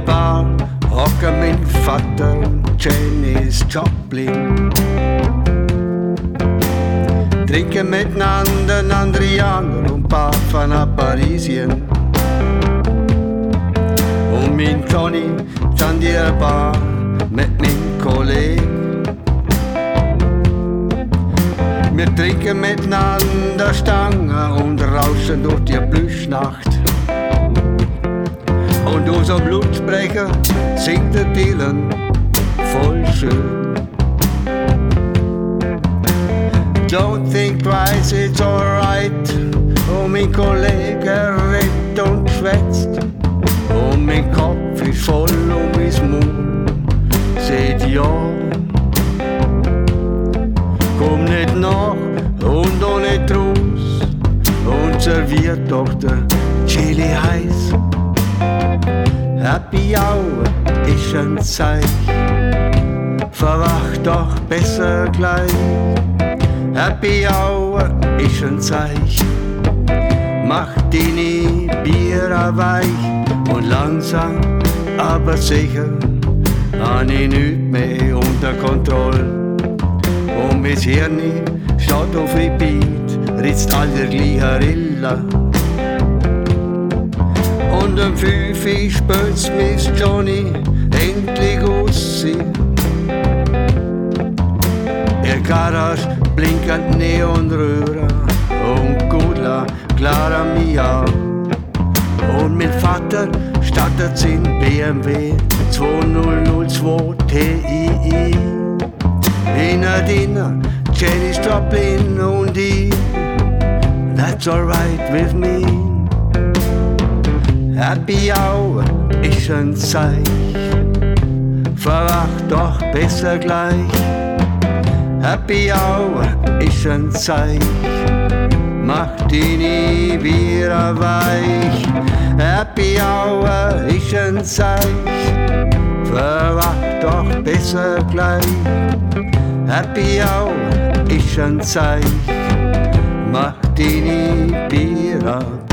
Bar hocken mein Vater und Janis Joplin. Trinken miteinander einen Andrianer und Parfum nach Parisien. Und mein Johnny stand in der Bar mit meinem Kollegen. Wir trinken miteinander Stangen und rauschen durch die Plüschnacht. Und unser Blutsprecher singt der Dylan voll schön. Don't think twice, it's alright. Und mein Kollege redet und schwätzt. Und mein Kopf ist voll um mein Mund. Seht ja, komm nicht nach und auch nicht raus. Und serviert doch der Chili heiß. Happy Hour ist ein Zeichen, verwach doch besser gleich. Happy Hour ist ein Zeichen, mach deine Bier weich. Und langsam, aber sicher, hab ich nichts mehr unter Kontrolle. Und mein Hirn steht auf Repeat, ritzt all der gleiche Rilla. Und um 5 Uhr spürt's Miss Johnny endlich aussehen. Ihr Garage blinkend Neonröhre und Gudla Clara Mia. Und mein Vater startet sein BMW 2002 TII. Hinter Dinner Janis Joplin und ich. That's alright with me. Happy Hour ist ein Zeichen, verwach doch besser gleich. Happy Hour ist ein Zeichen, mach deine Bier weich. Happy Hour ist ein Zeichen, verwach doch besser gleich. Happy Hour ist ein Zeichen, mach deine Bier weich.